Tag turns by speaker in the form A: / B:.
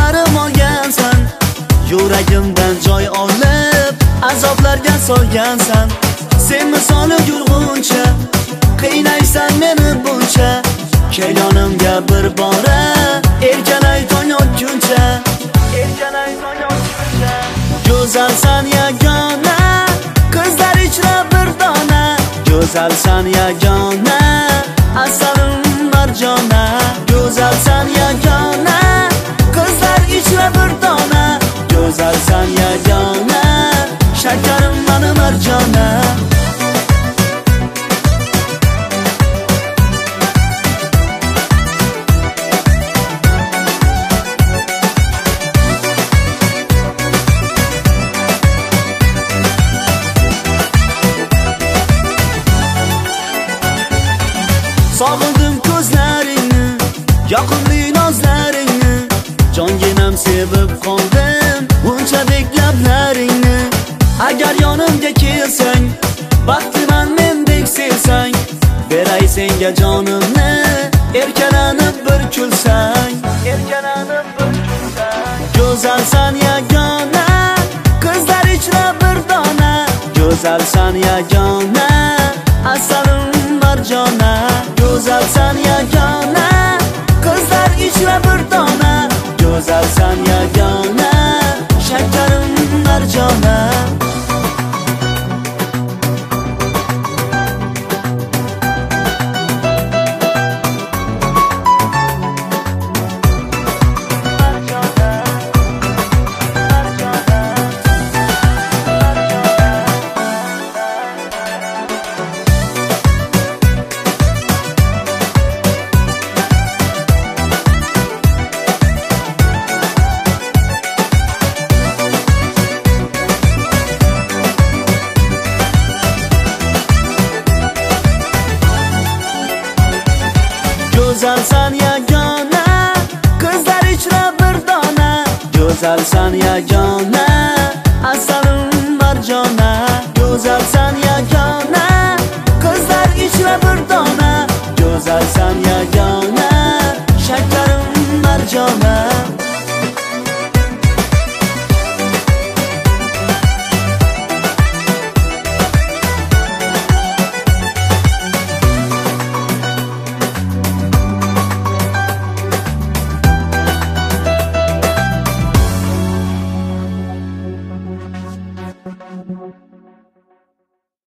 A: Armonlarim olgansan, yuragimdan joy olib azoblarga solgansan. Sen misoli yurguncha qiynaysan meni buncha. Kel yonimga bir bora, erkalay tong otguncha. Erkalay tong otguncha. Go'zalsan yagona, qizlar ichra bir dona. Go'zalsan yagona, asalim marjona. Go'zalsan yagona, qizlar ichra bir dona. Go'zalsan yagona, shakarim mani marjona. Sog'indim ko'zlaringni, yoqimli nozlaringni. Jonginam sevib qoldim unchalik lablaringni. Agar yonimga kelsang, baxtiman mendek sevsang, beray senga jonimni, erkalanib bir kulsang. Erkalanib bir kulsang. Go'zalsan yagona, qizlar ichra bir dona. Go'zalsan yagona, asalim marjona. Go'zalsan yagona, qizlar ichra bir dona. Go'zalsan yagona, shakarim marjona. Go'zalsan yagona, qizlar ichra bir dona. Go'zalsan yagona,